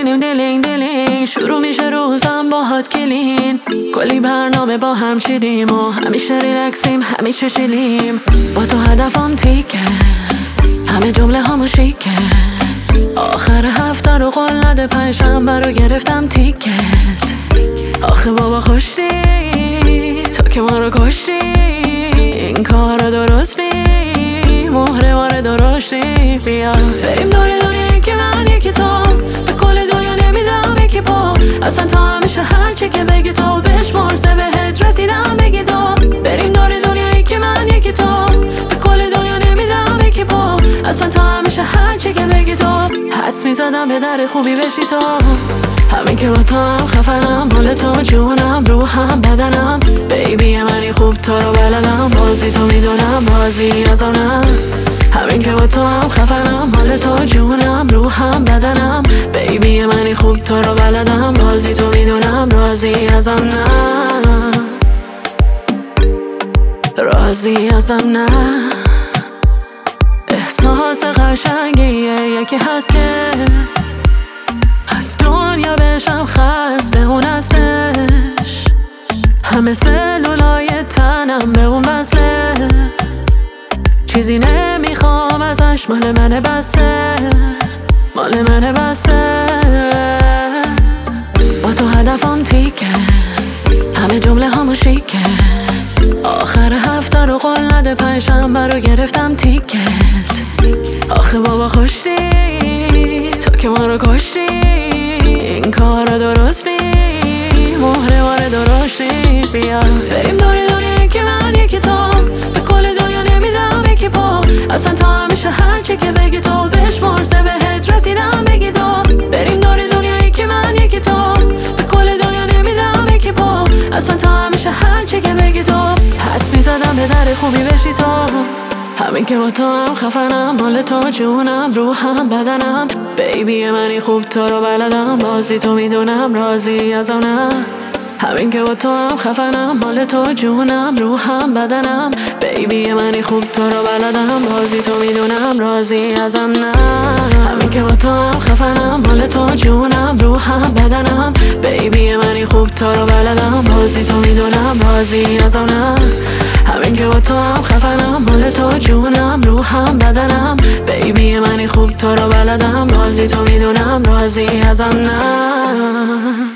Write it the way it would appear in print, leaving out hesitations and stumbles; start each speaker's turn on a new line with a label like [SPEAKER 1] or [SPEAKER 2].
[SPEAKER 1] میکنیم دلینگ شروع میشه روزم باهات کلین. کلی برنامه با هم چیدیم و همیشه ریلکسیم همیشه شیلیم. با تو هدفم تیکه همه جمله همو شیکه. آخر هفته رو قول نده پنجشنبه رو گرفتم تیکت. آخه بابا خوشی تو که ما رو کشتی. این کار درست نی مهره وارد درشتی. بیا بریم دنیا که من یکی تو به کل دنیا نمیدم یکی پا. اصلا تو همیشه هرچی که بگی تو بشمار سه بهت رسیدم بگی تو. بریم دنیا که من یکی تو به کل دنیا نمیدم یکی پا. اصلا تو همیشه هرچی که بگی تو حدس میزدم به در خوبی بشی تو. همین که با تو هم خفنم حال تو جونم روحم بدنم. بیبی منی خوب تو رو بلدم بازی تو میدونم بازی ازم نه. همین که با تو هم خفنم حال تو جونم روحم بدنم. بیبی منی خوب تو رو بلدم بازی تو میدونم راضی ازم نه. راضی ازم نه. احساس قشنگیه یکی هست که از دنیا بشم خسته اون اصلش. همه سلولای تنم به اون وصله. چیزی نمیخوام ازش مال منه بسه مال منه بسه. با تو هدفم تیکه همه جمله همو شیکه. آخر هفته رو قول نده پنجشنبه رو گرفتم تیکت. آخه بابا خوشی تو که ما رو کشتی. این کار درست نی مهره وارد درشتی. بیا بریم دنیا که من یکی تو به کل دنیا نمیدم یکی پا. اصلا تو همیشه هرچی که بگی تو بشمار سه بهت رسیدم بگی تو. بریم دنیا که من یکی تو به کل دنیا نمیدم یکی پا. اصلا تو همیشه هرچی که بگی تو حدس میزدم به در خوبی بشی تو. همین که با تو هم خفنم حال تو جونم روحم بدنم. بیبی منی خوب تو رو بلدم بازی تو میدونم راضی ازم نه. همین که با تو هم خفنم حال تو جونم روحم بدنم. بیبی منی خوب تو رو بلدم بازی تو میدونم راضی ازم نه. همین که با تو هم خفنم حال تو جونم روحم بدنم. بیبی منی خوب تو رو بلدم بازی تو میدونم راضی ازم نه. همین که با تو هم خفنم حال تو جونم روحم بدنم. بیبی منی خوب تو رو بلدم بازی تو میدونم راضی ازم نه.